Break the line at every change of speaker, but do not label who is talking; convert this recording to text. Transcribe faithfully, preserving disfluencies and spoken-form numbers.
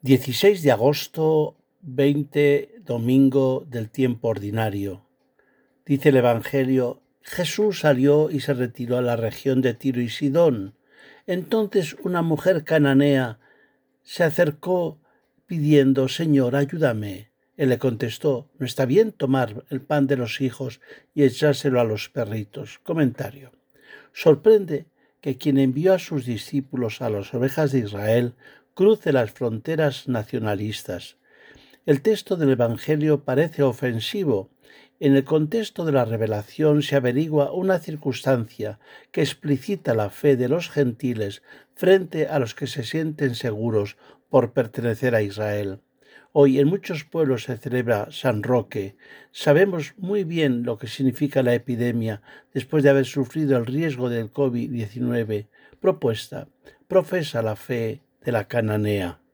dieciséis de agosto, veinte, domingo del tiempo ordinario. Dice el Evangelio: Jesús salió y se retiró a la región de Tiro y Sidón. Entonces una mujer cananea se acercó pidiendo: Señor, ayúdame. Él le contestó: no está bien tomar el pan de los hijos y echárselo a los perritos. Comentario. Sorprende que quien envió a sus discípulos a las ovejas de Israel cruce las fronteras nacionalistas. El texto del Evangelio parece ofensivo. En el contexto de la revelación se averigua una circunstancia que explicita la fe de los gentiles frente a los que se sienten seguros por pertenecer a Israel. Hoy en muchos pueblos se celebra San Roque. Sabemos muy bien lo que significa la epidemia después de haber sufrido el riesgo del COVID diecinueve. Propuesta: profesa la fe de la cananea.